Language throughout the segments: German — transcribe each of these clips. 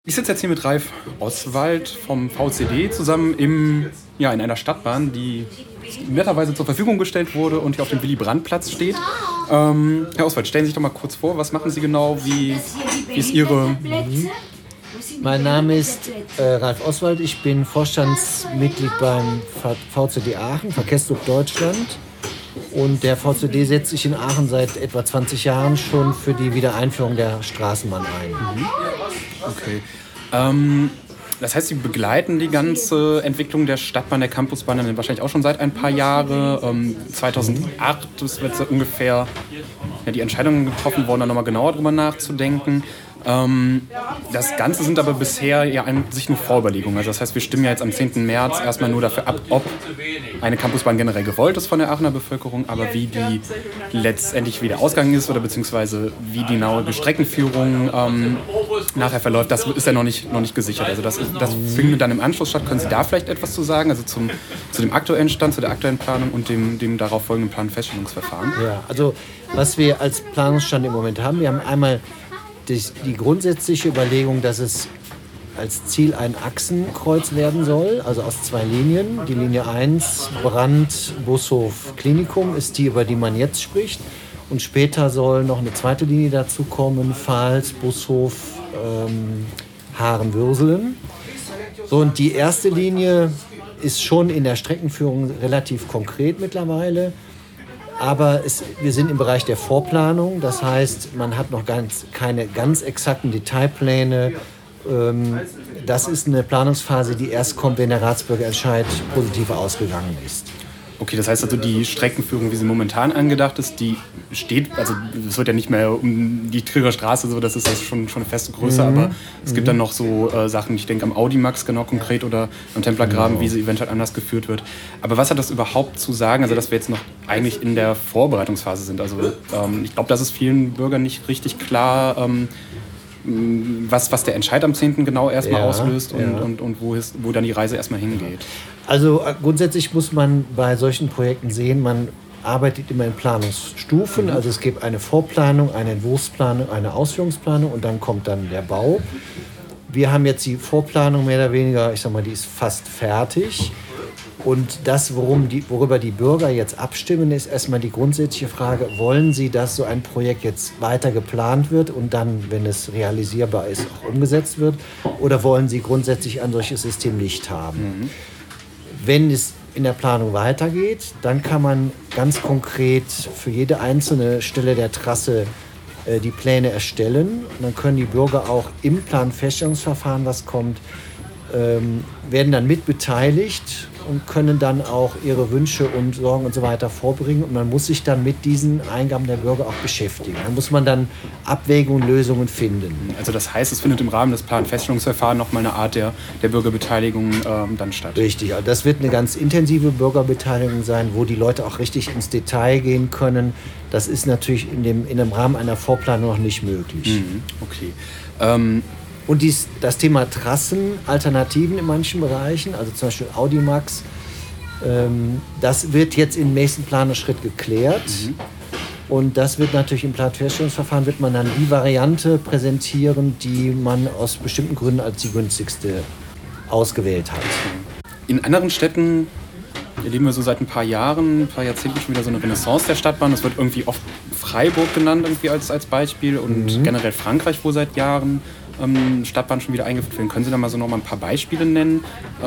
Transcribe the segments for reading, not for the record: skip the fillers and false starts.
Ich sitze jetzt hier mit Ralf Oswald vom VCD zusammen in einer Stadtbahn, die netterweise zur Verfügung gestellt wurde und hier auf dem Willy-Brandt-Platz steht. Herr Oswald, stellen Sie sich doch mal kurz vor, was machen Sie genau, wie ist Ihre... Mein Name ist Ralf Oswald, ich bin Vorstandsmitglied beim VCD Aachen, Verkehrsclub Deutschland. Und der VCD setzt sich in Aachen seit etwa 20 Jahren schon für die Wiedereinführung der Straßenbahn ein. Okay. Das heißt, Sie begleiten die ganze Entwicklung der Stadtbahn, der Campusbahn dann wahrscheinlich auch schon seit ein paar Jahren. 2008 ist jetzt ungefähr die Entscheidung getroffen worden, da nochmal genauer drüber nachzudenken. Das Ganze sind aber bisher ja an sich nur Vorüberlegungen. Also das heißt, wir stimmen ja jetzt am 10. März erstmal nur dafür ab, ob eine Campusbahn generell gewollt ist von der Aachener Bevölkerung, aber wie die letztendlich wieder ausgegangen ist oder beziehungsweise wie die genaue Streckenführung nachher verläuft, das ist ja noch nicht gesichert. Also das findet dann im Anschluss statt. Können Sie da vielleicht etwas zu sagen, also zu dem aktuellen Stand, zu der aktuellen Planung und dem darauf folgenden Planfeststellungsverfahren? Ja, also was wir als Planungsstand im Moment haben, wir haben einmal die grundsätzliche Überlegung, dass es als Ziel ein Achsenkreuz werden soll, also aus 2 Linien. Die Linie 1, Brand, Bushof, Klinikum, ist die, über die man jetzt spricht. Und später soll noch eine zweite Linie dazu kommen, Pfalz, Bushof, Haaren-Würselen. So, und die erste Linie ist schon in der Streckenführung relativ konkret mittlerweile. Aber wir sind im Bereich der Vorplanung, das heißt, man hat noch keine ganz exakten Detailpläne. Das ist eine Planungsphase, die erst kommt, wenn der Ratsbürgerentscheid positiv ausgegangen ist. Okay, das heißt also, die Streckenführung, wie sie momentan angedacht ist, die steht, also es wird ja nicht mehr um die Trierer Straße, so, das ist ja schon eine feste Größe, aber es gibt dann noch so Sachen, ich denke am Audimax genau konkret oder am Templergraben, wie sie eventuell anders geführt wird. Aber was hat das überhaupt zu sagen, also dass wir jetzt noch eigentlich in der Vorbereitungsphase sind? Also ich glaube, das ist vielen Bürgern nicht richtig klar, was der Entscheid am 10. genau erstmal auslöst und wo dann die Reise erstmal hingeht. Also grundsätzlich muss man bei solchen Projekten sehen, man arbeitet immer in Planungsstufen. Also es gibt eine Vorplanung, eine Entwurfsplanung, eine Ausführungsplanung und dann kommt dann der Bau. Wir haben jetzt die Vorplanung mehr oder weniger, ich sag mal, die ist fast fertig. Und das, worüber die Bürger jetzt abstimmen, ist erstmal die grundsätzliche Frage, wollen sie, dass so ein Projekt jetzt weiter geplant wird und dann, wenn es realisierbar ist, auch umgesetzt wird? Oder wollen sie grundsätzlich ein solches System nicht haben? Wenn es in der Planung weitergeht, dann kann man ganz konkret für jede einzelne Stelle der Trasse die Pläne erstellen. Und dann können die Bürger auch im Planfeststellungsverfahren, was kommt, werden dann mit beteiligt und können dann auch ihre Wünsche und Sorgen und so weiter vorbringen. Und man muss sich dann mit diesen Eingaben der Bürger auch beschäftigen. Da muss man dann Abwägungen und Lösungen finden. Also das heißt, es findet im Rahmen des Planfeststellungsverfahrens nochmal eine Art der Bürgerbeteiligung dann statt? Richtig, also das wird eine ganz intensive Bürgerbeteiligung sein, wo die Leute auch richtig ins Detail gehen können. Das ist natürlich in dem Rahmen einer Vorplanung noch nicht möglich. Okay. Und das Thema Trassen, Alternativen in manchen Bereichen, also zum Beispiel Audimax, das wird jetzt im nächsten Planungsschritt geklärt. Und das wird natürlich im Planfeststellungsverfahren, wird man dann die Variante präsentieren, die man aus bestimmten Gründen als die günstigste ausgewählt hat. In anderen Städten erleben wir so seit ein paar Jahrzehnten schon wieder so eine Renaissance der Stadtbahn. Es wird irgendwie oft Freiburg genannt irgendwie als Beispiel und generell Frankreich, wo seit Jahren Stadtbahnen schon wieder eingeführt werden. Können Sie da mal so noch mal ein paar Beispiele nennen,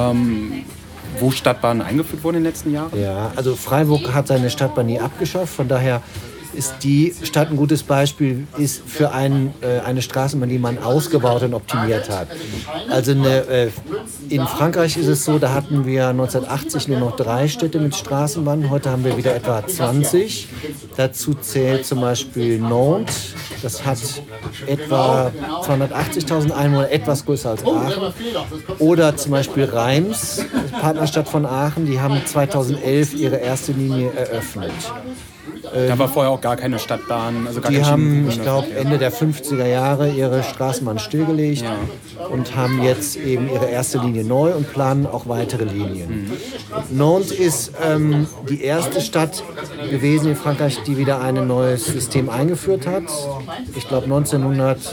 wo Stadtbahnen eingeführt wurden in den letzten Jahren? Ja, also Freiburg hat seine Stadtbahn nie abgeschafft, von daher ist die Stadt ein gutes Beispiel ist für eine Straßenbahn, die man ausgebaut und optimiert hat. Also in Frankreich ist es so, da hatten wir 1980 nur noch 3 Städte mit Straßenbahnen, heute haben wir wieder etwa 20. Dazu zählt zum Beispiel Nantes, das hat etwa 280.000 Einwohner, etwas größer als Aachen. Oder zum Beispiel Reims, Partnerstadt von Aachen, die haben 2011 ihre erste Linie eröffnet. Da war vorher auch gar keine Stadtbahn. Also gar die haben, ich glaube, Ende der 50er Jahre ihre Straßenbahn stillgelegt und haben jetzt eben ihre erste Linie neu und planen auch weitere Linien. Nantes ist die erste Stadt gewesen in Frankreich, die wieder ein neues System eingeführt hat. Ich glaube 1900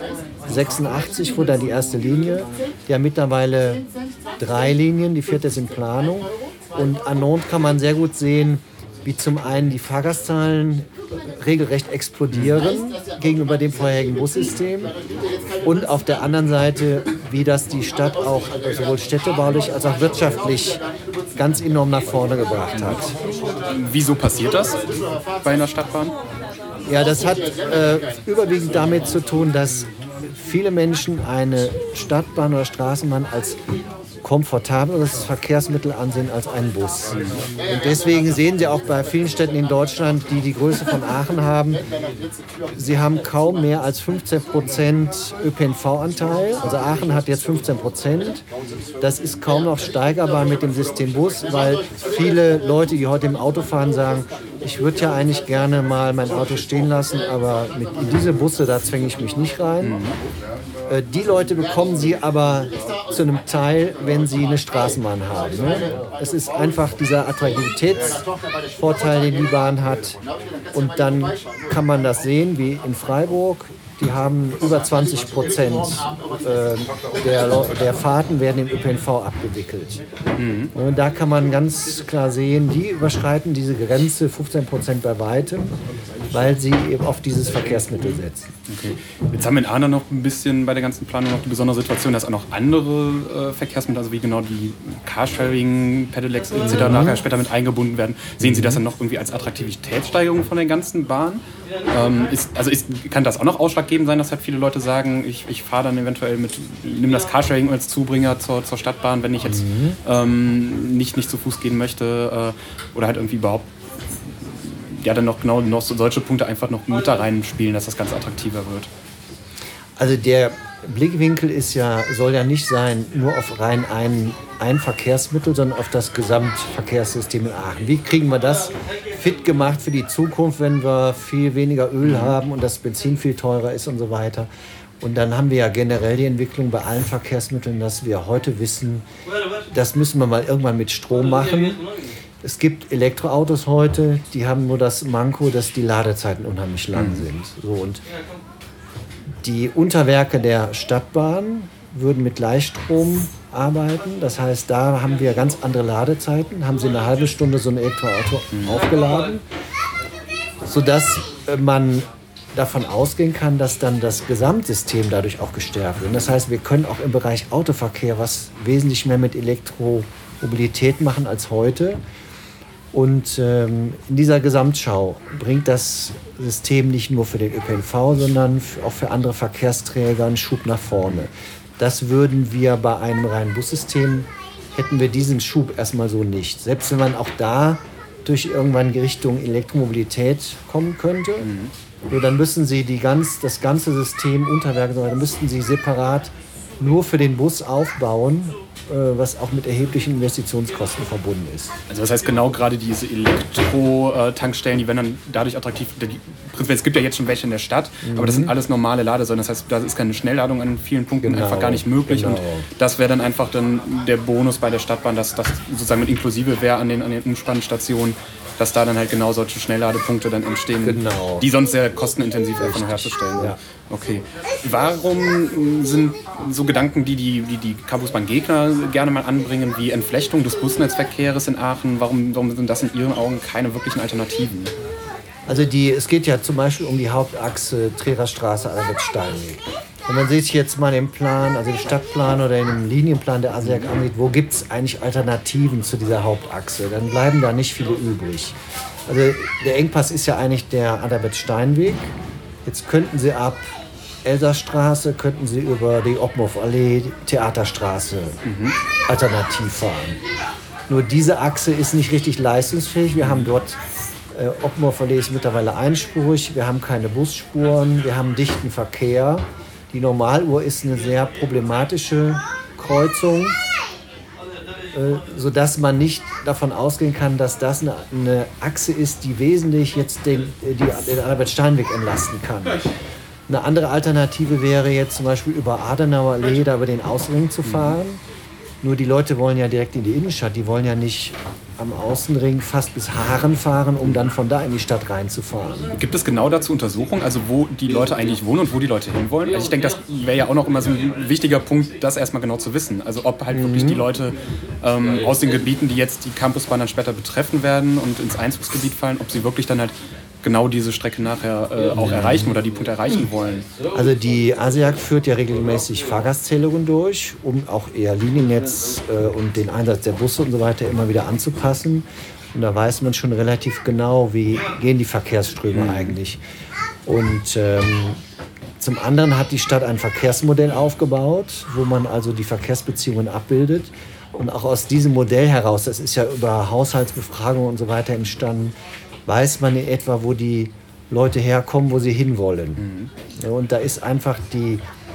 86 wurde dann die erste Linie. Die haben mittlerweile 3 Linien, die 4. ist in Planung. Und an Nantes kann man sehr gut sehen, wie zum einen die Fahrgastzahlen regelrecht explodieren gegenüber dem vorherigen Bussystem und auf der anderen Seite, wie das die Stadt auch sowohl städtebaulich als auch wirtschaftlich ganz enorm nach vorne gebracht hat. Wieso passiert das bei einer Stadtbahn? Ja, das hat überwiegend damit zu tun, dass viele Menschen eine Stadtbahn oder Straßenbahn als komfortableres Verkehrsmittel ansehen als einen Bus. Und deswegen sehen Sie auch bei vielen Städten in Deutschland, die die Größe von Aachen haben, sie haben kaum mehr als 15% ÖPNV-Anteil. Also Aachen hat jetzt 15%. Das ist kaum noch steigerbar mit dem System Bus, weil viele Leute, die heute im Auto fahren, sagen, ich würde ja eigentlich gerne mal mein Auto stehen lassen, aber in diese Busse, da zwänge ich mich nicht rein. Die Leute bekommen sie aber zu einem Teil, wenn sie eine Straßenbahn haben. Ne? Es ist einfach dieser Attraktivitätsvorteil, den die Bahn hat. Und dann kann man das sehen, wie in Freiburg. Die haben über 20% der Fahrten werden im ÖPNV abgewickelt. Und da kann man ganz klar sehen, die überschreiten diese Grenze 15% bei weitem, weil sie eben auf dieses Verkehrsmittel setzen. Okay. Jetzt haben wir in Aachen noch ein bisschen bei der ganzen Planung noch die besondere Situation, dass auch noch andere Verkehrsmittel, also wie genau die Carsharing, Pedelecs etc. nachher später mit eingebunden werden. Sehen Sie das dann noch irgendwie als Attraktivitätssteigerung von der ganzen Bahn? Kann das auch noch ausschlaggebend sein, dass halt viele Leute sagen, ich fahre dann eventuell nimm das Carsharing als Zubringer zur Stadtbahn, wenn ich jetzt nicht zu Fuß gehen möchte oder halt irgendwie überhaupt dann noch solche Punkte einfach noch mit da reinspielen, dass das Ganze attraktiver wird. Also der Blickwinkel soll ja nicht sein, nur auf rein ein Verkehrsmittel, sondern auf das Gesamtverkehrssystem in Aachen. Wie kriegen wir das fit gemacht für die Zukunft, wenn wir viel weniger Öl haben und das Benzin viel teurer ist und so weiter. Und dann haben wir ja generell die Entwicklung bei allen Verkehrsmitteln, dass wir heute wissen, das müssen wir mal irgendwann mit Strom machen. Es gibt Elektroautos heute, die haben nur das Manko, dass die Ladezeiten unheimlich lang sind. So, und die Unterwerke der Stadtbahn würden mit Gleichstrom arbeiten. Das heißt, da haben wir ganz andere Ladezeiten. Haben Sie eine halbe Stunde so ein Elektroauto aufgeladen, sodass man davon ausgehen kann, dass dann das Gesamtsystem dadurch auch gestärkt wird. Das heißt, wir können auch im Bereich Autoverkehr was wesentlich mehr mit Elektromobilität machen als heute. Und in dieser Gesamtschau bringt das System nicht nur für den ÖPNV, sondern auch für andere Verkehrsträger einen Schub nach vorne. Das würden wir bei einem reinen Bussystem, hätten wir diesen Schub erstmal so nicht. Selbst wenn man auch da durch irgendwann Richtung Elektromobilität kommen könnte, so, dann müssen Sie das ganze System, Unterwerke, dann müssten Sie separat nur für den Bus aufbauen, was auch mit erheblichen Investitionskosten verbunden ist. Also das heißt genau gerade diese Elektro-Tankstellen, die werden dann dadurch attraktiv. Es gibt ja jetzt schon welche in der Stadt, aber das sind alles normale Ladesäulen. Das heißt, da ist keine Schnellladung an vielen Punkten einfach gar nicht möglich. Genau. Und das wäre dann einfach dann der Bonus bei der Stadtbahn, dass das sozusagen mit inklusive wäre an den Umspannstationen, dass da dann halt genau solche Schnellladepunkte dann entstehen, die sonst sehr kostenintensiv einfach noch herzustellen sind. Ja. Okay. Warum sind so Gedanken, die Campusbahn-Gegner gerne mal anbringen, wie Entflechtung des Busnetzverkehrs in Aachen, warum sind das in Ihren Augen keine wirklichen Alternativen? Also es geht ja zum Beispiel um die Hauptachse Triererstraße, Albert-Steinweg. Wenn man sich jetzt mal im Plan, also im Stadtplan oder im Linienplan der ASEAG ansieht, wo gibt es eigentlich Alternativen zu dieser Hauptachse, dann bleiben da nicht viele übrig. Also der Engpass ist ja eigentlich der Albert-Steinweg. Jetzt könnten Sie ab Elsastraße, könnten Sie über die Obmhoff-Allee, Theaterstraße alternativ fahren. Nur diese Achse ist nicht richtig leistungsfähig. Wir haben dort, Obmhoff-Allee ist mittlerweile einspurig, wir haben keine Busspuren, wir haben dichten Verkehr. Die Normaluhr ist eine sehr problematische Kreuzung, sodass man nicht davon ausgehen kann, dass das eine Achse ist, die wesentlich jetzt den Albert-Steinweg entlasten kann. Eine andere Alternative wäre jetzt zum Beispiel über Adenauer Allee, da über den Ausring zu fahren. Nur die Leute wollen ja direkt in die Innenstadt. Die wollen ja nicht am Außenring fast bis Haaren fahren, um dann von da in die Stadt reinzufahren. Gibt es genau dazu Untersuchungen, also wo die Leute eigentlich wohnen und wo die Leute hinwollen? Also ich denke, das wäre ja auch noch immer so ein wichtiger Punkt, das erstmal genau zu wissen. Also ob halt wirklich die Leute aus den Gebieten, die jetzt die Campusbahn dann später betreffen werden und ins Einzugsgebiet fallen, ob sie wirklich dann halt genau diese Strecke nachher auch erreichen oder die Punkte erreichen wollen. Also die ASEAG führt ja regelmäßig Fahrgastzählungen durch, um auch eher Liniennetz und den Einsatz der Busse und so weiter immer wieder anzupassen. Und da weiß man schon relativ genau, wie gehen die Verkehrsströme eigentlich. Und zum anderen hat die Stadt ein Verkehrsmodell aufgebaut, wo man also die Verkehrsbeziehungen abbildet. Und auch aus diesem Modell heraus, das ist ja über Haushaltsbefragungen und so weiter entstanden, weiß man in etwa, wo die Leute herkommen, wo sie hinwollen. Und da ist einfach die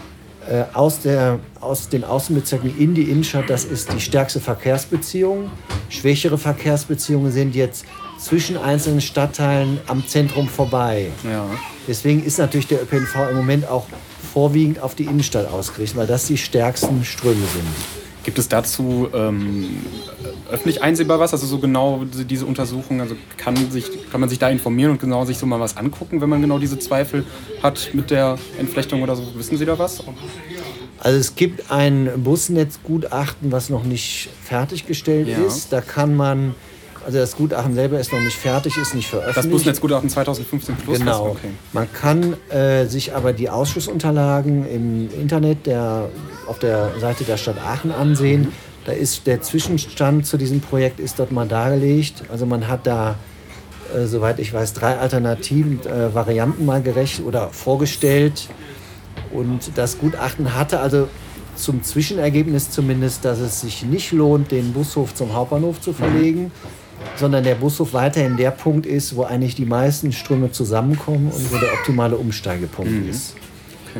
aus den Außenbezirken in die Innenstadt, das ist die stärkste Verkehrsbeziehung. Schwächere Verkehrsbeziehungen sind jetzt zwischen einzelnen Stadtteilen am Zentrum vorbei. Ja. Deswegen ist natürlich der ÖPNV im Moment auch vorwiegend auf die Innenstadt ausgerichtet, weil das die stärksten Ströme sind. Gibt es dazu öffentlich einsehbar was? Also so genau diese Untersuchung, also kann man sich da informieren und genau sich so mal was angucken, wenn man genau diese Zweifel hat mit der Entflechtung oder so? Wissen Sie da was? Also es gibt ein Busnetzgutachten, was noch nicht fertiggestellt ist. Da kann man, also das Gutachten selber ist noch nicht fertig, ist nicht veröffentlicht. Das Busnetzgutachten 2015 plus? Genau. Okay. Man kann sich aber die Ausschussunterlagen im Internet auf der Seite der Stadt Aachen ansehen. Da ist der Zwischenstand zu diesem Projekt ist dort mal dargelegt. Also man hat da, soweit ich weiß, 3 alternativen Varianten mal gerechnet oder vorgestellt. Und das Gutachten hatte also zum Zwischenergebnis zumindest, dass es sich nicht lohnt, den Bushof zum Hauptbahnhof zu verlegen, sondern der Bushof weiterhin der Punkt ist, wo eigentlich die meisten Ströme zusammenkommen und wo der optimale Umsteigepunkt ist. Okay.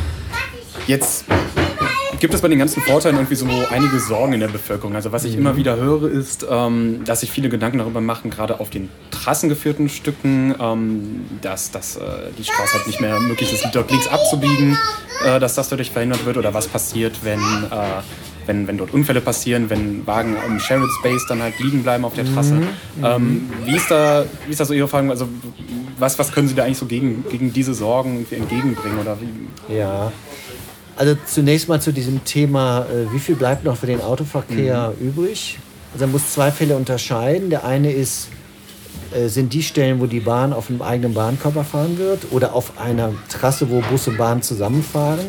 Jetzt gibt es bei den ganzen Vorteilen irgendwie so einige Sorgen in der Bevölkerung. Also was ich immer wieder höre, ist, dass sich viele Gedanken darüber machen, gerade auf den trassengeführten Stücken, dass die Straße halt nicht mehr möglich ist, dort links abzubiegen, dass das dadurch verhindert wird. Oder was passiert, wenn dort Unfälle passieren, wenn Wagen im Shared Space dann halt liegen bleiben auf der Trasse. Wie ist da so Ihre Frage? Also was können Sie da eigentlich so gegen diese Sorgen irgendwie entgegenbringen? Oder wie? Ja. Also zunächst mal zu diesem Thema, wie viel bleibt noch für den Autoverkehr übrig? Also man muss 2 Fälle unterscheiden. Der eine sind die Stellen, wo die Bahn auf einem eigenen Bahnkörper fahren wird oder auf einer Trasse, wo Bus und Bahn zusammenfahren.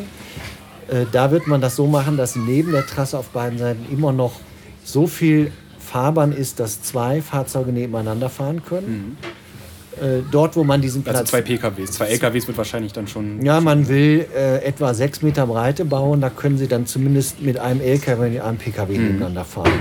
Da wird man das so machen, dass neben der Trasse auf beiden Seiten immer noch so viel Fahrbahn ist, dass 2 Fahrzeuge nebeneinander fahren können. Dort, wo man diesen Platz... Also 2 PKWs, 2 LKWs wird wahrscheinlich dann schon... Ja, man will etwa 6 Meter Breite bauen. Da können Sie dann zumindest mit einem LKW und einem PKW nebeneinander fahren.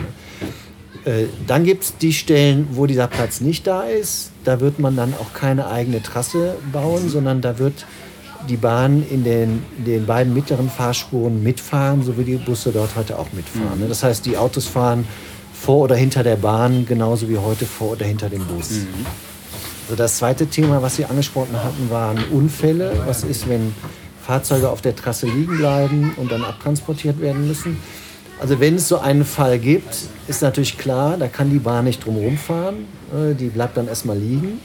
Dann gibt es die Stellen, wo dieser Platz nicht da ist. Da wird man dann auch keine eigene Trasse bauen, sondern da wird die Bahn in den beiden mittleren Fahrspuren mitfahren, so wie die Busse dort heute auch mitfahren. Das heißt, die Autos fahren vor oder hinter der Bahn, genauso wie heute vor oder hinter dem Bus. Also das zweite Thema, was Sie angesprochen hatten, waren Unfälle. Was ist, wenn Fahrzeuge auf der Trasse liegen bleiben und dann abtransportiert werden müssen? Also wenn es so einen Fall gibt, ist natürlich klar, da kann die Bahn nicht drumherum fahren. Die bleibt dann erstmal liegen.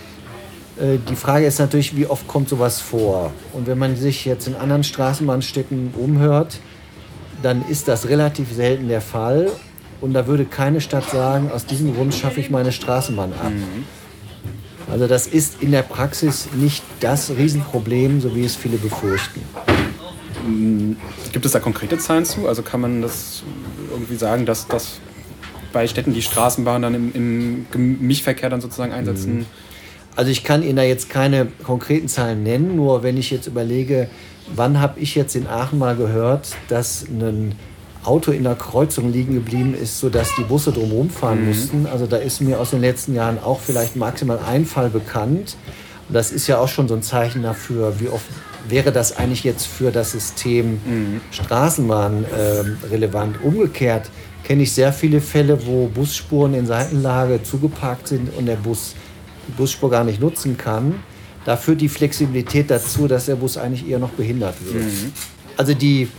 Die Frage ist natürlich, wie oft kommt sowas vor? Und wenn man sich jetzt in anderen Straßenbahnstädten umhört, dann ist das relativ selten der Fall. Und da würde keine Stadt sagen, aus diesem Grund schaffe ich meine Straßenbahn ab. Also das ist in der Praxis nicht das Riesenproblem, so wie es viele befürchten. Gibt es da konkrete Zahlen zu? Also kann man das irgendwie sagen, dass bei Städten die Straßenbahn dann im Gemischtverkehr dann sozusagen einsetzen? Also ich kann Ihnen da jetzt keine konkreten Zahlen nennen, nur wenn ich jetzt überlege, wann habe ich jetzt in Aachen mal gehört, dass ein Auto in der Kreuzung liegen geblieben ist, sodass die Busse drumherum fahren mussten. Also da ist mir aus den letzten Jahren auch vielleicht maximal ein Fall bekannt. Und das ist ja auch schon so ein Zeichen dafür, wie oft wäre das eigentlich jetzt für das System Straßenbahn relevant. Umgekehrt kenne ich sehr viele Fälle, wo Busspuren in Seitenlage zugeparkt sind und der Bus die Busspur gar nicht nutzen kann. Da führt die Flexibilität dazu, dass der Bus eigentlich eher noch behindert wird. Also die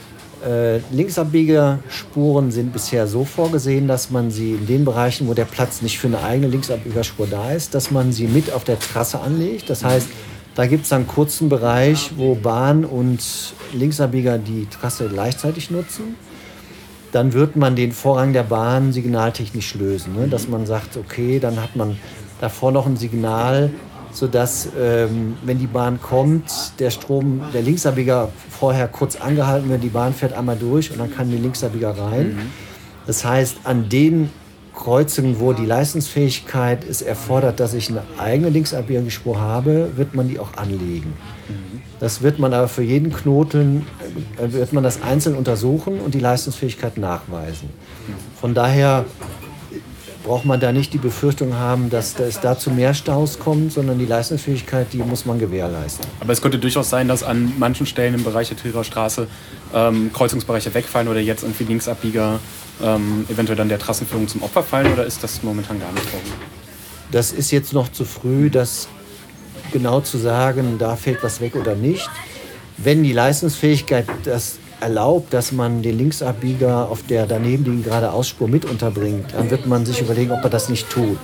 Linksabbiegerspuren sind bisher so vorgesehen, dass man sie in den Bereichen, wo der Platz nicht für eine eigene Linksabbiegerspur da ist, dass man sie mit auf der Trasse anlegt. Das heißt, da gibt es einen kurzen Bereich, wo Bahn und Linksabbieger die Trasse gleichzeitig nutzen. Dann wird man den Vorrang der Bahn signaltechnisch lösen, ne? Dass man sagt, okay, dann hat man davor noch ein Signal, sodass, wenn die Bahn kommt, der Linksabbieger vorher kurz angehalten wird, die Bahn fährt einmal durch und dann kann die Linksabbieger rein. Das heißt, an den Kreuzungen, wo die Leistungsfähigkeit es erfordert, dass ich eine eigene Linksabbiegerspur habe, wird man die auch anlegen. Das wird man aber für jeden Knoten, wird man das einzeln untersuchen und die Leistungsfähigkeit nachweisen. Von daher braucht man da nicht die Befürchtung haben, dass es da zu mehr Staus kommt, sondern die Leistungsfähigkeit, die muss man gewährleisten. Aber es könnte durchaus sein, dass an manchen Stellen im Bereich der Trierer Straße Kreuzungsbereiche wegfallen oder jetzt irgendwie Linksabbieger eventuell dann der Trassenführung zum Opfer fallen, oder ist das momentan gar nicht vorgesehen? Das ist jetzt noch zu früh, das genau zu sagen, da fällt was weg oder nicht. Wenn die Leistungsfähigkeit das erlaubt, dass man den Linksabbieger auf der daneben liegenden Geradeausspur mit unterbringt, dann wird man sich überlegen, ob er das nicht tut.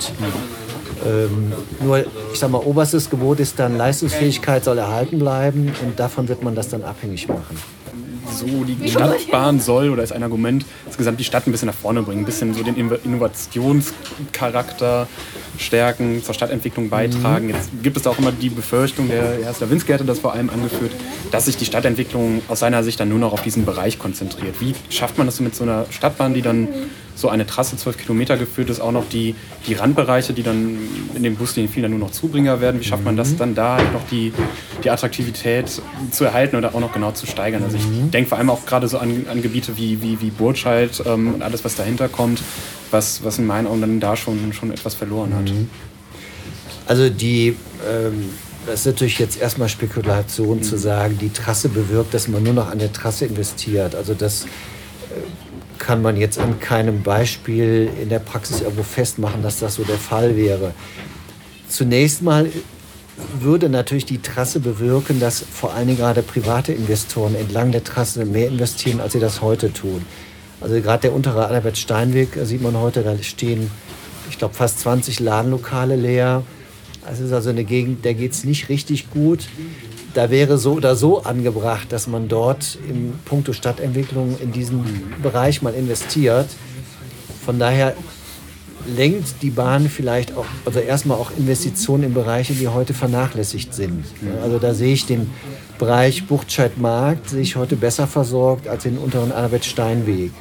Nur, ich sag mal, oberstes Gebot ist dann, Leistungsfähigkeit soll erhalten bleiben und davon wird man das dann abhängig machen. So, die Stadtbahn soll, oder ist ein Argument, insgesamt die Stadt ein bisschen nach vorne bringen, ein bisschen so den Innovationscharakter stärken, zur Stadtentwicklung beitragen. Jetzt gibt es auch immer die Befürchtung, der Herr Slawinski hatte das vor allem angeführt, dass sich die Stadtentwicklung aus seiner Sicht dann nur noch auf diesen Bereich konzentriert. Wie schafft man das so mit so einer Stadtbahn, die dann so eine Trasse 12 Kilometer geführt ist, auch noch die Randbereiche, die dann in den Buslinien viel dann nur noch Zubringer werden? Wie schafft man das dann da halt noch die Attraktivität zu erhalten oder auch noch genau zu steigern? Also ich denke vor allem auch gerade so an Gebiete wie Burtscheid und alles, was dahinter kommt, was in meinen Augen dann da schon etwas verloren hat. Also das ist natürlich jetzt erstmal Spekulation zu sagen, die Trasse bewirkt, dass man nur noch an der Trasse investiert. Also das kann man jetzt an keinem Beispiel in der Praxis irgendwo festmachen, dass das so der Fall wäre. Zunächst mal würde natürlich die Trasse bewirken, dass vor allen Dingen gerade private Investoren entlang der Trasse mehr investieren, als sie das heute tun. Also gerade der untere Albert-Steinweg, sieht man heute, da stehen, ich glaube, fast 20 Ladenlokale leer. Das ist also eine Gegend, der geht es nicht richtig gut. Da wäre so oder so angebracht, dass man dort in puncto Stadtentwicklung in diesen Bereich mal investiert. Von daher lenkt die Bahn vielleicht auch, also erstmal auch Investitionen in Bereiche, die heute vernachlässigt sind. Also da sehe ich den Bereich Burtscheid-Markt sehe ich heute besser versorgt als den unteren Albert-Steinweg.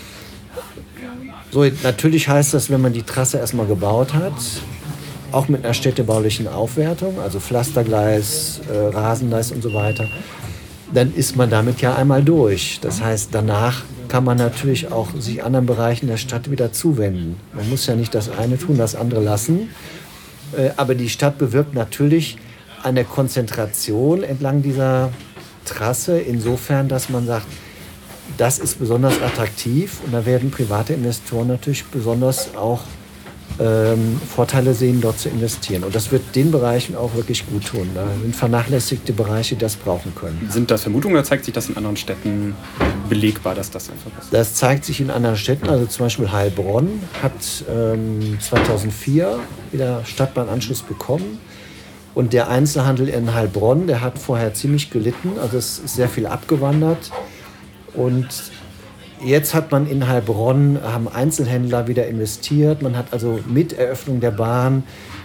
So, natürlich heißt das, wenn man die Trasse erstmal gebaut hat, auch mit einer städtebaulichen Aufwertung, also Pflastergleis, Rasengleis und so weiter, dann ist man damit ja einmal durch. Das heißt, danach kann man natürlich auch sich anderen Bereichen der Stadt wieder zuwenden. Man muss ja nicht das eine tun, das andere lassen. Aber die Stadt bewirkt natürlich eine Konzentration entlang dieser Trasse insofern, dass man sagt, das ist besonders attraktiv und da werden private Investoren natürlich besonders auch Vorteile sehen, dort zu investieren. Und das wird den Bereichen auch wirklich gut tun. Da sind vernachlässigte Bereiche, die das brauchen können. Sind das Vermutungen oder zeigt sich das in anderen Städten belegbar, dass das einfach ist? Das zeigt sich in anderen Städten. Also zum Beispiel Heilbronn hat 2004 wieder Stadtbahnanschluss bekommen. Und der Einzelhandel in Heilbronn, der hat vorher ziemlich gelitten. Also es ist sehr viel abgewandert. Und jetzt hat man in Heilbronn, haben Einzelhändler wieder investiert. Man hat also mit Eröffnung der Bahn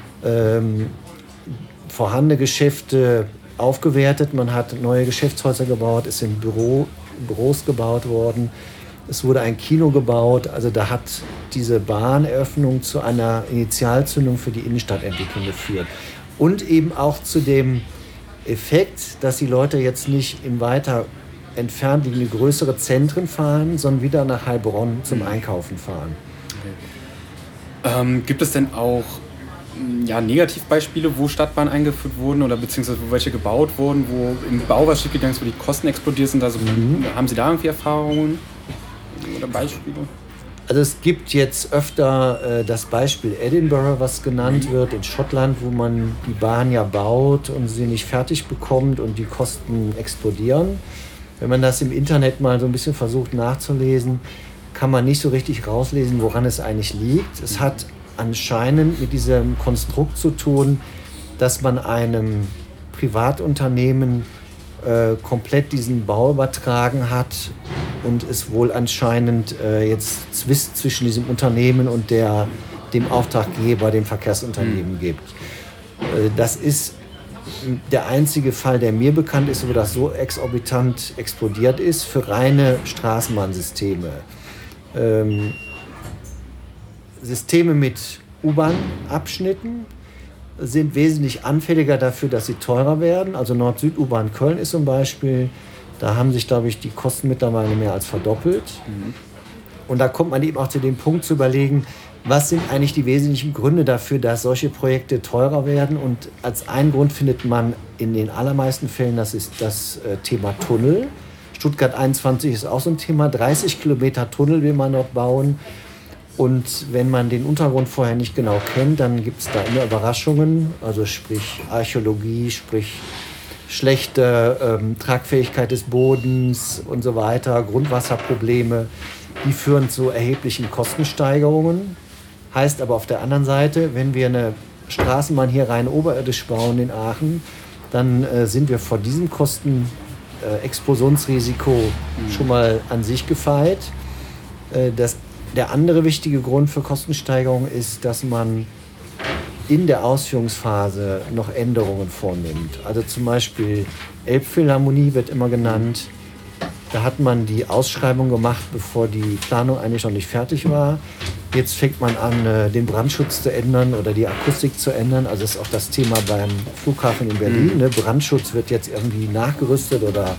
vorhandene Geschäfte aufgewertet. Man hat neue Geschäftshäuser gebaut, es sind Büros gebaut worden. Es wurde ein Kino gebaut. Also da hat diese Bahneröffnung zu einer Initialzündung für die Innenstadtentwicklung geführt. Und eben auch zu dem Effekt, dass die Leute jetzt nicht in weiter entfernt liegende größere Zentren fahren, sondern wieder nach Heilbronn zum Einkaufen fahren. Okay. Gibt es denn auch Negativbeispiele, wo Stadtbahnen eingeführt wurden oder beziehungsweise wo welche gebaut wurden, wo im Bau was schiefgegangen ist, wo die Kosten explodiert sind? Also haben Sie da irgendwie Erfahrungen oder Beispiele? Also es gibt jetzt öfter das Beispiel Edinburgh, was genannt wird, in Schottland, wo man die Bahn ja baut und sie nicht fertig bekommt und die Kosten explodieren. Wenn man das im Internet mal so ein bisschen versucht nachzulesen, kann man nicht so richtig rauslesen, woran es eigentlich liegt. Es hat anscheinend mit diesem Konstrukt zu tun, dass man einem Privatunternehmen komplett diesen Bau übertragen hat und es wohl anscheinend jetzt Zwist zwischen diesem Unternehmen und dem Auftraggeber, dem Verkehrsunternehmen gibt. Das ist der einzige Fall, der mir bekannt ist, wo das so exorbitant explodiert ist für reine Straßenbahnsysteme. Systeme mit U-Bahn-Abschnitten sind wesentlich anfälliger dafür, dass sie teurer werden. Also Nord-Süd-U-Bahn Köln ist zum Beispiel, da haben sich, glaube ich, die Kosten mittlerweile mehr als verdoppelt. Und da kommt man eben auch zu dem Punkt zu überlegen, was sind eigentlich die wesentlichen Gründe dafür, dass solche Projekte teurer werden. Und als einen Grund findet man in den allermeisten Fällen, das ist das Thema Tunnel. Stuttgart 21 ist auch so ein Thema. 30 Kilometer Tunnel will man dort bauen. Und wenn man den Untergrund vorher nicht genau kennt, dann gibt es da immer Überraschungen, also sprich Archäologie, sprich schlechte Tragfähigkeit des Bodens und so weiter, Grundwasserprobleme, die führen zu erheblichen Kostensteigerungen. Heißt aber auf der anderen Seite, wenn wir eine Straßenbahn hier rein oberirdisch bauen in Aachen, dann sind wir vor diesem Kostenexplosionsrisiko schon mal an sich gefeit. Der andere wichtige Grund für Kostensteigerung ist, dass man in der Ausführungsphase noch Änderungen vornimmt. Also zum Beispiel Elbphilharmonie wird immer genannt. Da hat man die Ausschreibung gemacht, bevor die Planung eigentlich noch nicht fertig war. Jetzt fängt man an, den Brandschutz zu ändern oder die Akustik zu ändern. Also das ist auch das Thema beim Flughafen in Berlin. Ne? Brandschutz wird jetzt irgendwie nachgerüstet oder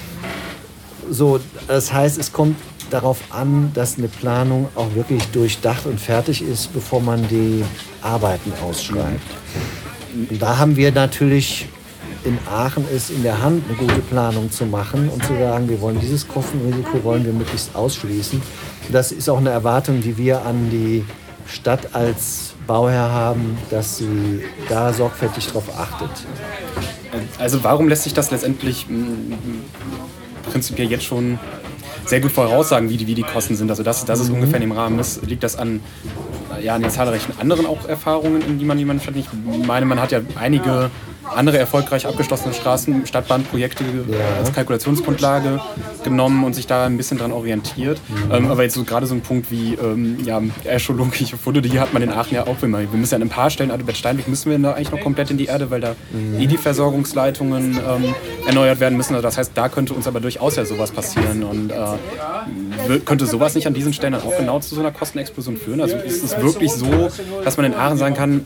so. Das heißt, es kommt darauf an, dass eine Planung auch wirklich durchdacht und fertig ist, bevor man die Arbeiten ausschreibt. Und da haben wir natürlich in Aachen es in der Hand, eine gute Planung zu machen und zu sagen, wir wollen dieses Kostenrisiko wollen wir möglichst ausschließen. Das ist auch eine Erwartung, die wir an die Stadt als Bauherr haben, dass sie da sorgfältig darauf achtet. Also warum lässt sich das letztendlich prinzipiell jetzt schon sehr gut voraussagen, wie die Kosten sind? Also dass es ungefähr in dem Rahmen ist. Liegt das an den zahlreichen anderen auch Erfahrungen, in die man nicht... Ich meine, man hat ja einige andere erfolgreich abgeschlossene Stadtbahnprojekte als Kalkulationsgrundlage genommen und sich da ein bisschen dran orientiert. Aber jetzt so gerade so ein Punkt wie archäologische Funde, die hat man in Aachen ja auch immer. Wir müssen ja an ein paar Stellen, Adalbert Steinweg müssen wir da eigentlich noch komplett in die Erde, weil da die Versorgungsleitungen erneuert werden müssen. Also das heißt, da könnte uns aber durchaus ja sowas passieren. Und könnte sowas nicht an diesen Stellen dann auch genau zu so einer Kostenexplosion führen? Also ist es wirklich so, dass man in Aachen sagen kann,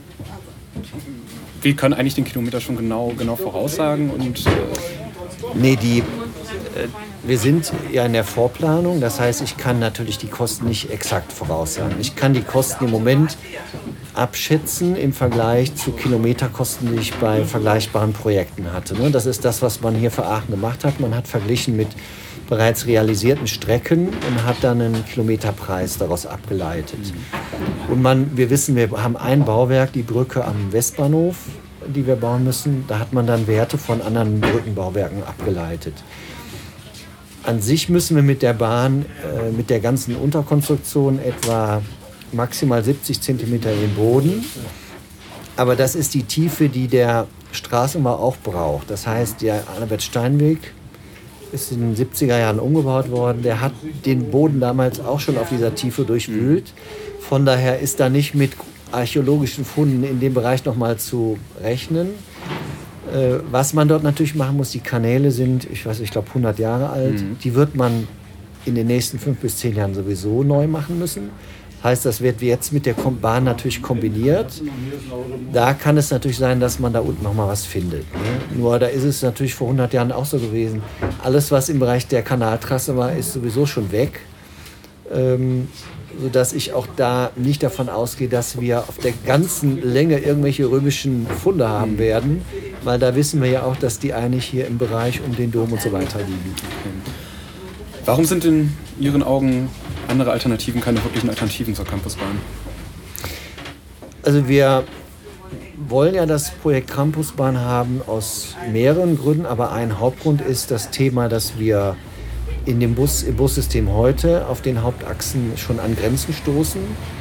wir können eigentlich den Kilometer schon genau voraussagen? Nee, wir sind ja in der Vorplanung. Das heißt, ich kann natürlich die Kosten nicht exakt voraussagen. Ich kann die Kosten im Moment abschätzen im Vergleich zu Kilometerkosten, die ich bei vergleichbaren Projekten hatte. Das ist das, was man hier für Aachen gemacht hat. Man hat verglichen mit bereits realisierten Strecken und hat dann einen Kilometerpreis daraus abgeleitet. Und wir wissen, wir haben ein Bauwerk, die Brücke am Westbahnhof, die wir bauen müssen. Da hat man dann Werte von anderen Brückenbauwerken abgeleitet. An sich müssen wir mit der Bahn, mit der ganzen Unterkonstruktion etwa maximal 70 cm in den Boden. Aber das ist die Tiefe, die der Straßenbau auch braucht. Das heißt, der Adalbert Steinweg ist in den 70er Jahren umgebaut worden. Der hat den Boden damals auch schon auf dieser Tiefe durchwühlt. Von daher ist da nicht mit archäologischen Funden in dem Bereich nochmal zu rechnen. Was man dort natürlich machen muss, die Kanäle sind, ich glaube 100 Jahre alt. Die wird man in den nächsten 5 bis 10 Jahren sowieso neu machen müssen. Heißt, das wird jetzt mit der Bahn natürlich kombiniert. Da kann es natürlich sein, dass man da unten noch mal was findet. Ne? Nur da ist es natürlich vor 100 Jahren auch so gewesen. Alles, was im Bereich der Kanaltrasse war, ist sowieso schon weg. Sodass ich auch da nicht davon ausgehe, dass wir auf der ganzen Länge irgendwelche römischen Funde haben werden. Weil da wissen wir ja auch, dass die eigentlich hier im Bereich um den Dom und so weiter liegen. Warum sind in Ihren Augen andere Alternativen keine wirklichen Alternativen zur Campusbahn? Also wir wollen ja das Projekt Campusbahn haben aus mehreren Gründen, aber ein Hauptgrund ist das Thema, dass wir im Bussystem heute auf den Hauptachsen schon an Grenzen stoßen,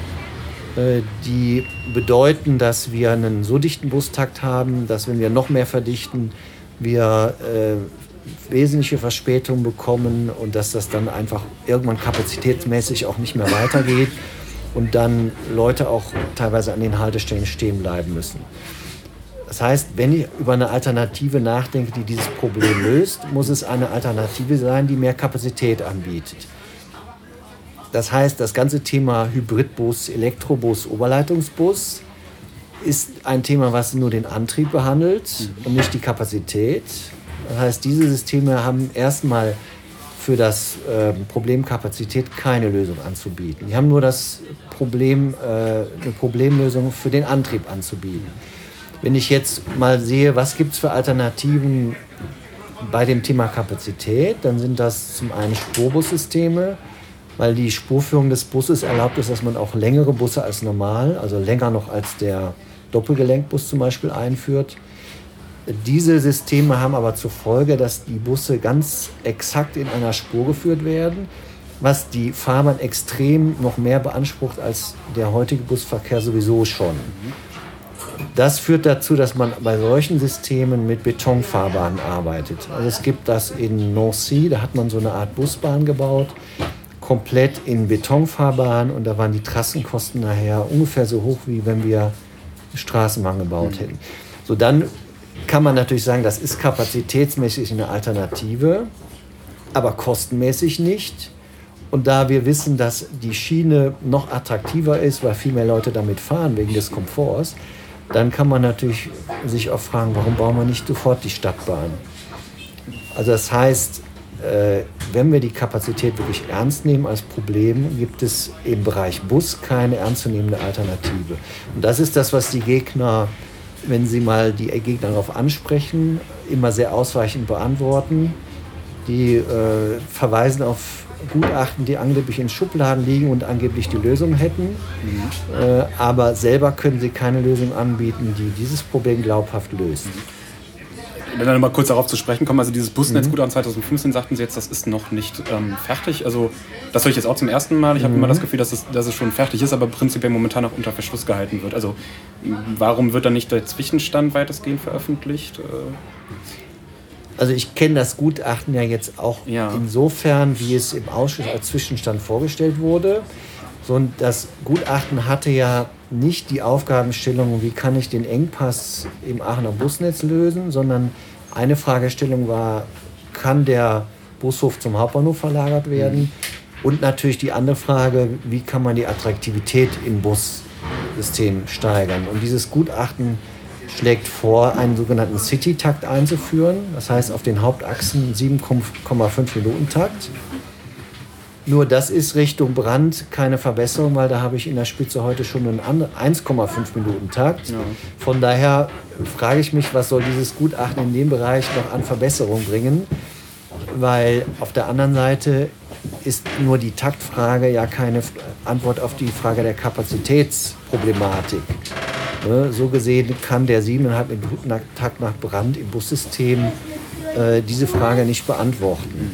die bedeuten, dass wir einen so dichten Bustakt haben, dass wenn wir noch mehr verdichten, wir wesentliche Verspätungen bekommen und dass das dann einfach irgendwann kapazitätsmäßig auch nicht mehr weitergeht und dann Leute auch teilweise an den Haltestellen stehen bleiben müssen. Das heißt, wenn ich über eine Alternative nachdenke, die dieses Problem löst, muss es eine Alternative sein, die mehr Kapazität anbietet. Das heißt, das ganze Thema Hybridbus, Elektrobus, Oberleitungsbus ist ein Thema, was nur den Antrieb behandelt und nicht die Kapazität. Das heißt, diese Systeme haben erstmal für das Problem Kapazität keine Lösung anzubieten. Die haben nur das Problem, eine Problemlösung für den Antrieb anzubieten. Wenn ich jetzt mal sehe, was gibt es für Alternativen bei dem Thema Kapazität, dann sind das zum einen Spurbussysteme, weil die Spurführung des Busses erlaubt ist, dass man auch längere Busse als normal, also länger noch als der Doppelgelenkbus zum Beispiel einführt. Diese Systeme haben aber zur Folge, dass die Busse ganz exakt in einer Spur geführt werden, was die Fahrbahn extrem noch mehr beansprucht als der heutige Busverkehr sowieso schon. Das führt dazu, dass man bei solchen Systemen mit Betonfahrbahnen arbeitet. Also es gibt das in Nancy, da hat man so eine Art Busbahn gebaut, komplett in Betonfahrbahn und da waren die Trassenkosten nachher ungefähr so hoch, wie wenn wir eine Straßenbahn gebaut hätten. So, dann kann man natürlich sagen, das ist kapazitätsmäßig eine Alternative, aber kostenmäßig nicht. Und da wir wissen, dass die Schiene noch attraktiver ist, weil viel mehr Leute damit fahren wegen des Komforts, dann kann man natürlich sich auch fragen, warum bauen wir nicht sofort die Stadtbahn? Also das heißt, wenn wir die Kapazität wirklich ernst nehmen als Problem, gibt es im Bereich Bus keine ernstzunehmende Alternative. Und das ist das, was die Gegner, wenn sie mal die Gegner darauf ansprechen, immer sehr ausweichend beantworten. Die verweisen auf Gutachten, die angeblich in Schubladen liegen und angeblich die Lösung hätten. Aber selber können sie keine Lösung anbieten, die dieses Problem glaubhaft löst. Wenn wir noch mal kurz darauf zu sprechen kommen, also dieses Busnetzgutachten 2015 sagten Sie jetzt, das ist noch nicht fertig. Also das höre ich jetzt auch zum ersten Mal. Ich habe immer das Gefühl, dass es schon fertig ist, aber prinzipiell momentan noch unter Verschluss gehalten wird. Also warum wird dann nicht der Zwischenstand weitestgehend veröffentlicht? Also ich kenne das Gutachten ja jetzt auch insofern, wie es im Ausschuss als Zwischenstand vorgestellt wurde. So, und das Gutachten hatte ja nicht die Aufgabenstellung, wie kann ich den Engpass im Aachener Busnetz lösen, sondern eine Fragestellung war, kann der Bushof zum Hauptbahnhof verlagert werden? Und natürlich die andere Frage, wie kann man die Attraktivität im Bussystem steigern? Und dieses Gutachten schlägt vor, einen sogenannten City-Takt einzuführen. Das heißt, auf den Hauptachsen 7,5 Minuten Takt. Nur das ist Richtung Brand keine Verbesserung, weil da habe ich in der Spitze heute schon einen 1,5 Minuten Takt. Ja. Von daher frage ich mich, was soll dieses Gutachten in dem Bereich noch an Verbesserung bringen? Weil auf der anderen Seite ist nur die Taktfrage ja keine Antwort auf die Frage der Kapazitätsproblematik. So gesehen kann der 7,5 Minuten Takt nach Brand im Bussystem diese Frage nicht beantworten.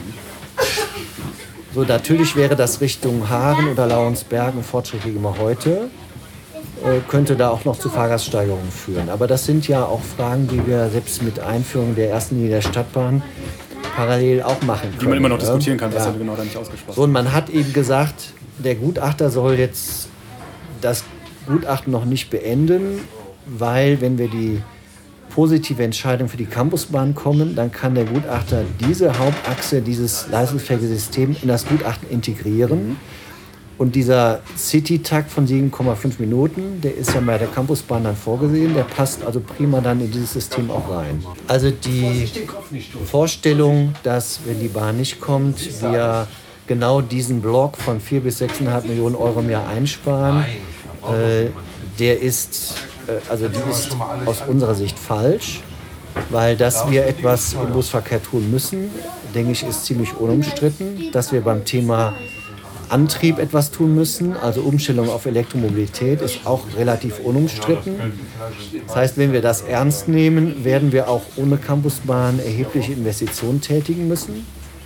So, natürlich wäre das Richtung Haaren oder Lauensberg ein Fortschritt wie immer heute, könnte da auch noch zu Fahrgaststeigerungen führen. Aber das sind ja auch Fragen, die wir selbst mit Einführung der ersten Linie der Stadtbahn parallel auch machen können. Die man immer noch diskutieren kann, das ist ja genau da nicht ausgeschlossen. So, und man hat eben gesagt, der Gutachter soll jetzt das Gutachten noch nicht beenden, weil wenn wir die positive Entscheidung für die Campusbahn kommen, dann kann der Gutachter diese Hauptachse, dieses leistungsfähige System in das Gutachten integrieren. Und dieser City-Takt von 7,5 Minuten, der ist ja bei der Campusbahn dann vorgesehen, der passt also prima dann in dieses System auch rein. Also die Vorstellung, dass, wenn die Bahn nicht kommt, wir genau diesen Block von 4 bis 6,5 Millionen Euro im Jahr einsparen, die ist aus unserer Sicht falsch, weil dass wir etwas im Busverkehr tun müssen, denke ich, ist ziemlich unumstritten, dass wir beim Thema Antrieb etwas tun müssen. Also Umstellung auf Elektromobilität ist auch relativ unumstritten. Das heißt, wenn wir das ernst nehmen, werden wir auch ohne Campusbahn erhebliche Investitionen tätigen müssen.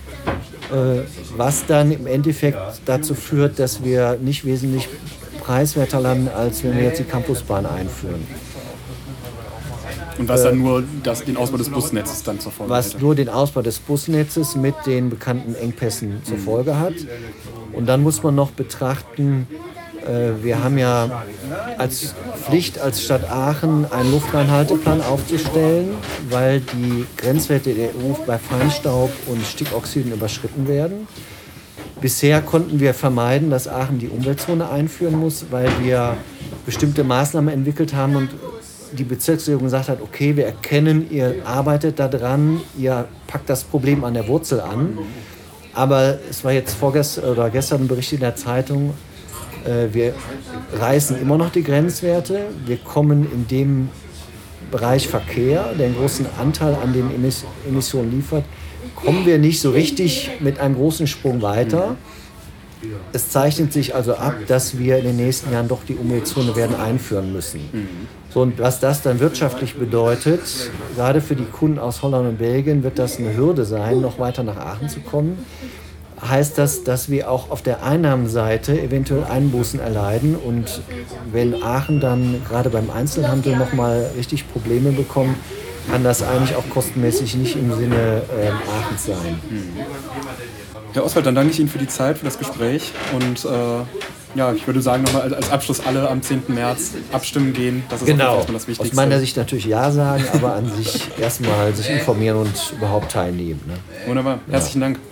Was dann im Endeffekt dazu führt, dass wir nicht wesentlich preiswerter landen, als wenn wir jetzt die Campusbahn einführen. Und was dann nur den Ausbau des Busnetzes dann zur Folge hat. Was nur den Ausbau des Busnetzes mit den bekannten Engpässen zur Folge hat. Und dann muss man noch betrachten, wir haben ja als Pflicht als Stadt Aachen einen Luftreinhalteplan aufzustellen, weil die Grenzwerte der EU bei Feinstaub und Stickoxiden überschritten werden. Bisher konnten wir vermeiden, dass Aachen die Umweltzone einführen muss, weil wir bestimmte Maßnahmen entwickelt haben und die Bezirksregierung gesagt hat, okay, wir erkennen, ihr arbeitet daran, ihr packt das Problem an der Wurzel an. Aber es war jetzt gestern ein Bericht in der Zeitung, wir reißen immer noch die Grenzwerte. Wir kommen in dem Bereich Verkehr, der einen großen Anteil an den Emissionen liefert, kommen wir nicht so richtig mit einem großen Sprung weiter. Es zeichnet sich also ab, dass wir in den nächsten Jahren doch die Umweltzone werden einführen müssen. So, und was das dann wirtschaftlich bedeutet, gerade für die Kunden aus Holland und Belgien wird das eine Hürde sein, noch weiter nach Aachen zu kommen. Heißt das, dass wir auch auf der Einnahmenseite eventuell Einbußen erleiden und wenn Aachen dann gerade beim Einzelhandel nochmal richtig Probleme bekommt, kann das eigentlich auch kostenmäßig nicht im Sinne Aachens sein. Herr Oswald, dann danke ich Ihnen für die Zeit, für das Gespräch und ich würde sagen, nochmal als Abschluss alle am 10. März abstimmen gehen. Das ist genau. erstmal das Wichtigste. Aus meiner Sicht natürlich Ja sagen, aber an sich erstmal sich informieren und überhaupt teilnehmen. Ne? Wunderbar. Herzlichen Dank.